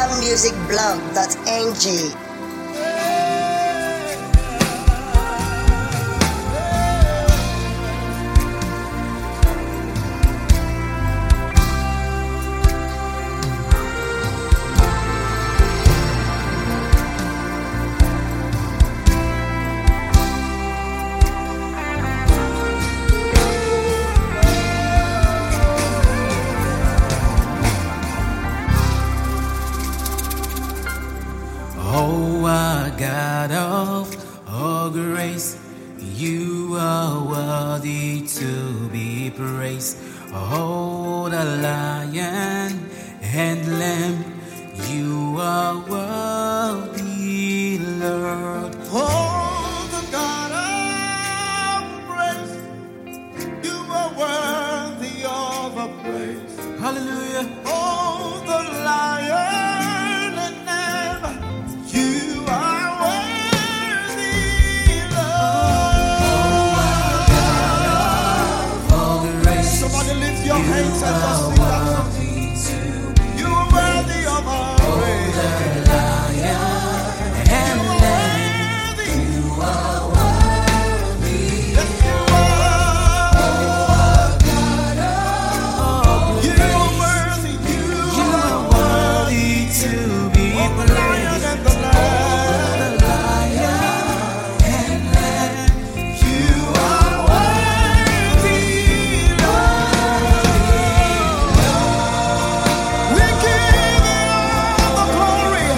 soundmusicblog.ng. Oh, our God of all grace, you are worthy to be praised. Oh, the Lion and Lamb, you are worthy, Lord. Oh, the God of praise, you are worthy of a praise. Hallelujah. Oh, the Lion and Lamb, you are worthy, Lord. All grace, Somebody lift your hands and just sing that song. You are worthy of our praise. and Worthy. you are worthy. Yes, you are. You are worthy. You You are are worthy to be the Lion praised. and the Lamb. The Lion and Lamb, You are worthy, Lord. We give you all the glory.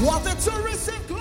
Worthy to receive